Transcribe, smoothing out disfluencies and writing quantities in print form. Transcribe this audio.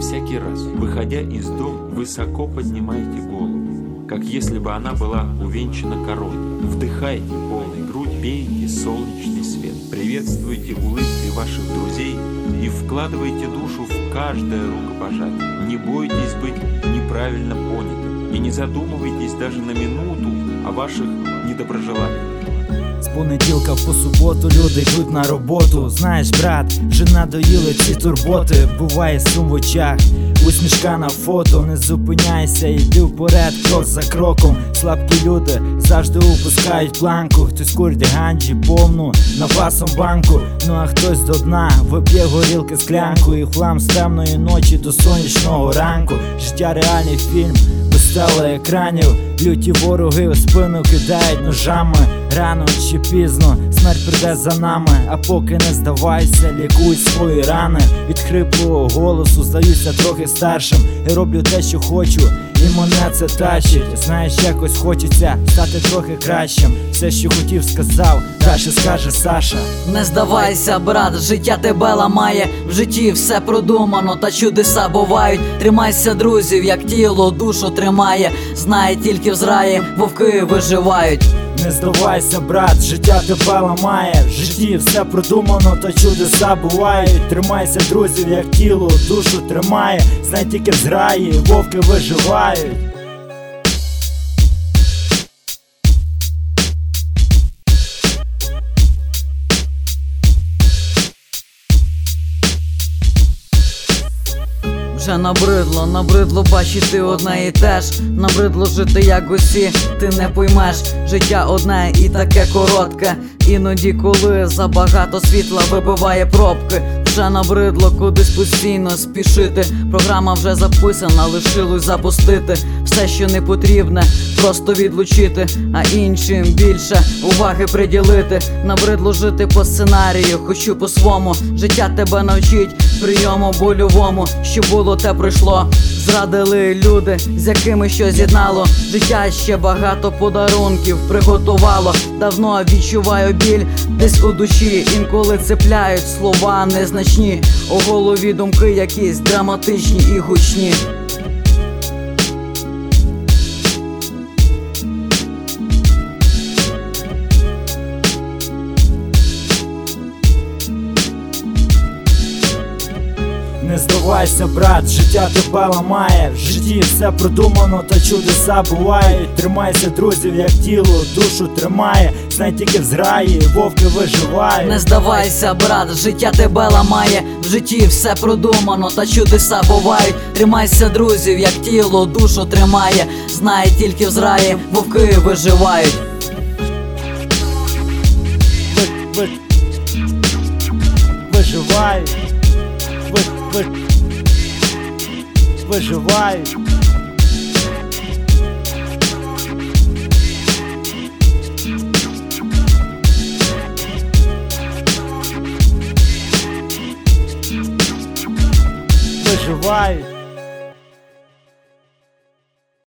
Всякий раз, выходя из дома, высоко поднимаете голову, как если бы она была увенчана короной. Вдыхайте полной грудь, пейте солнечный свет, приветствуйте улыбкой ваших друзей и вкладывайте душу в каждое рукопожатие. Не бойтесь быть неправильно понятым и не задумывайтесь даже на минуту о ваших недоброжеланиях. З понеділка по суботу люди йдуть на роботу. Знаєш, брат, вже надоїли ці турботи. Буває сум в очах, усмішка на фото. Не зупиняйся, йди вперед, крок за кроком. Слабкі люди завжди упускають планку. Хтось курить ганджі повну напасом банку. Ну а хтось до дна вип'є горілки склянку. І хлам з темної ночі до сонячного ранку. Життя реальний фільм, без телеекранів. Люті вороги у спину кидають ножами. Рано чи пізно смерть прийде за нами. А поки не здавайся, лікуй свої рани. Від хриплого голосу здаюся трохи старшим. І роблю те, що хочу, і мене це тащить. Знаєш, якось хочеться стати трохи кращим. Все, що хотів, сказав, далі скаже Саша. Не здавайся, брат, життя тебе ламає. В житті все продумано, та чудеса бувають. Тримайся, друзів, як тіло душу тримає. Знає, тільки в зраї вовки виживають. Не здавайся, брат, життя тебе ламає. В житті все продумано, та чудеса бувають. Тримайся, друзів, як тіло душу тримає. Знай, тільки в зграї вовки виживають. Вже набридло бачити одне і те ж. Набридло жити як усі, ти не поймеш. Життя одне і таке коротке. Іноді, коли забагато світла вибиває пробки. Вже набридло кудись постійно спішити. Програма вже записана, лишилось запустити. Все, що не потрібне, просто відлучити. А іншим більше уваги приділити. Набридло жити по сценарію, хочу по-свому. Життя тебе навчить прийому больовому. Що було, те пройшло. Зрадили люди, з якими щось з'єднало. Життя ще багато подарунків приготувало. Давно відчуваю біль десь у душі. Інколи цепляють слова незначні. У голові думки якісь драматичні і гучні. Не здавайся, брат, життя тебе ламає. В житті все продумано, та чудеса бувають. Тримайся, друзів, як тіло душу тримає. Знай, тільки в зграї вовки виживають. Не здавайся, брат, життя тебе ламає. В житті все продумано, та чудеса бувають. Тримайся, друзів, як тіло душу тримає. Знай, тільки в зграї вовки виживають. Виживають. Виживають. Виживають.